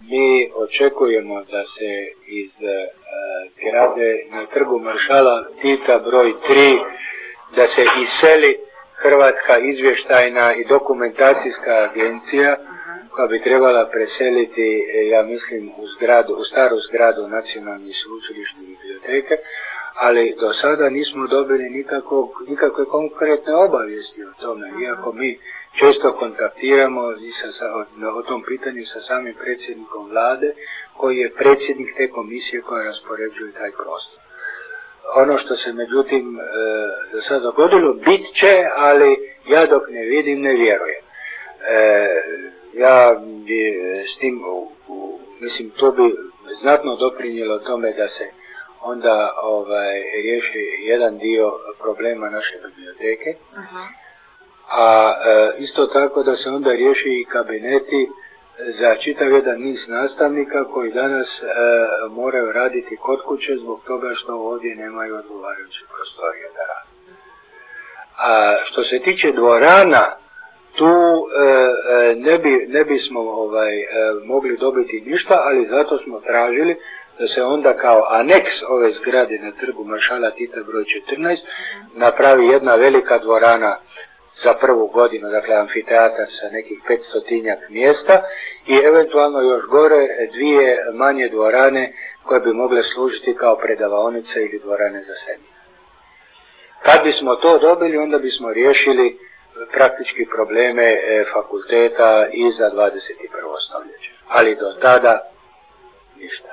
mi očekujemo da se iz zgrade na Trgu maršala Tita broj 3 da se iseli Hrvatska izvještajna i dokumentacijska agencija koja bi trebala preseliti, ja mislim, u staru zgradu Nacionalne sveučilišne biblioteke, ali do sada nismo dobili nikakve konkretne obavijesti o tome, iako mi često kontaktiramo o tom pitanju sa samim predsjednikom vlade, koji je predsjednik te komisije koja raspoređuje taj prostor. Ono što se međutim do sada dogodilo, bit će, ali ja dok ne vidim ne vjerujem. Ja bi s tim, mislim, to bi znatno doprinijelo tome da se onda riješi jedan dio problema naše biblioteke, a isto tako da se onda riješi i kabineti za čitav jedan niz nastavnika koji danas moraju raditi kod kuće zbog toga što ovdje nemaju odgovarajuće prostorije da rade. A što se tiče dvorana, tu ne bismo mogli dobiti ništa, ali zato smo tražili da se onda kao aneks ove zgrade na Trgu maršala Tita broj 14 napravi jedna velika dvorana za prvu godinu, dakle amfiteatar sa nekih 500-tinjak mjesta i eventualno još gore dvije manje dvorane koje bi mogle služiti kao predavaonice ili dvorane za semina. Kad bismo to dobili, onda bismo riješili praktički probleme fakulteta i za 21. stoljeće. Ali do tada ništa.